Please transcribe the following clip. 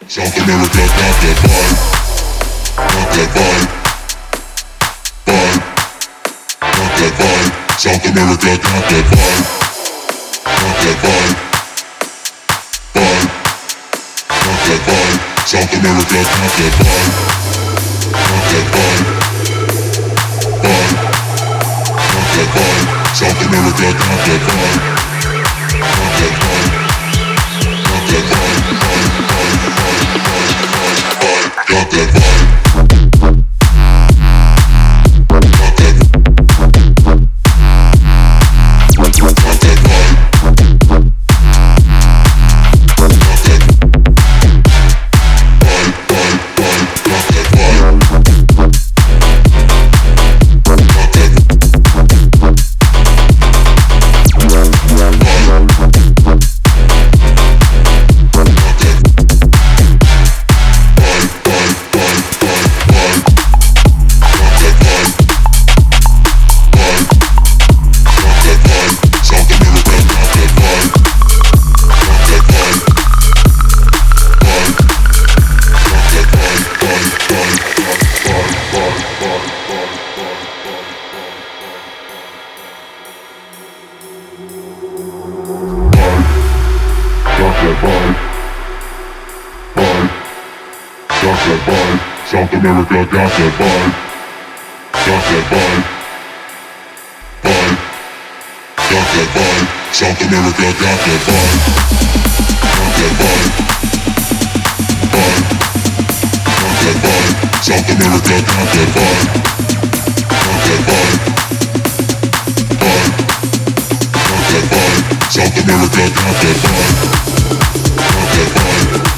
South America got that vibe, got that vibe, vibe, got that vibe. South America got that vibe, got that vibe, vibe, got that vibe. South America got that vibe, got that vibe, vibe, got that vibe. South America got that vibe, got that vibe, got that vibe, vibe, vibe, vibe, vibe, vibe, got that vibe. South America got that vibe, got that vibe, vibe, got that vibe. South America got that vibe, got that vibe, vibe, got that vibe. South America got that vibe, got that vibe, vibe, got that vibe. South America got that vibe, got that vibe.